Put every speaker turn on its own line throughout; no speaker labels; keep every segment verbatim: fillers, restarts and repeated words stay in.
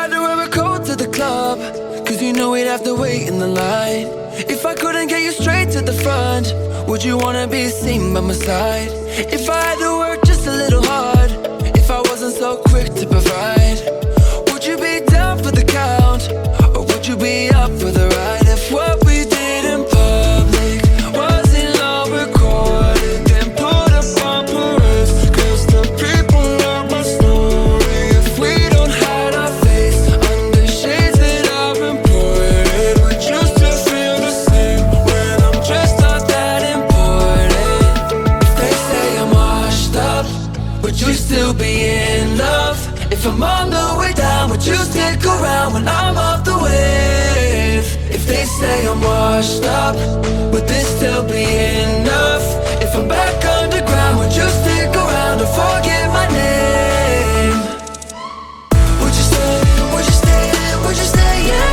had to wear a coat to the club, cause you know we'd have to wait in the line. If I couldn't get you straight to the front, would you wanna be seen by my side? If I had to work just a little hard, if I wasn't so quick to provide, would you be down for the count, or would you be up for the ride? If what we did in public wasn't all recorded, then put up bumpers, cause the people love my story. If we don't hide our face under shades that are imported, would you still feel the same when I'm just not that important? If they say I'm washed up, would you still be in love? If I'm on the way down, would you stick around when I'm off the wave? If they say I'm washed up, would this still be enough? If I'm back underground, would you stick around or forget my name? Would you stay, would you stay, would you stay, yeah?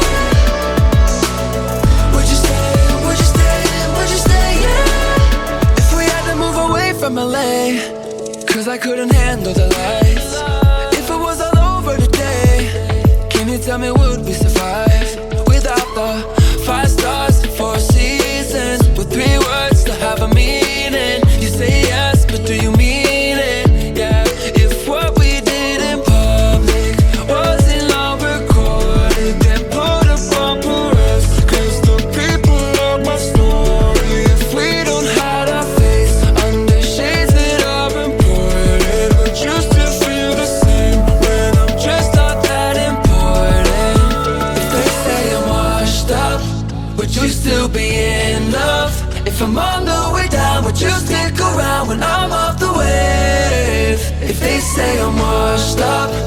Would you stay, would you stay, would you stay, yeah? If we had to move away from L A, cause I couldn't handle the lights. If it was all over today, can you tell me would we survive without the five stars, four seasons, with three words to have a meaning? You say yes, but do you mean it? Yeah. If what we did in public wasn't all recorded, then put up bumpers, cause the people love my story. If we don't hide our face under shades that are imported, would you still feel the same when I'm just not that important? If they say I'm washed up, would you still be in love? If I'm on the way down, would you stick around when I'm off the wave? If they say I'm washed up,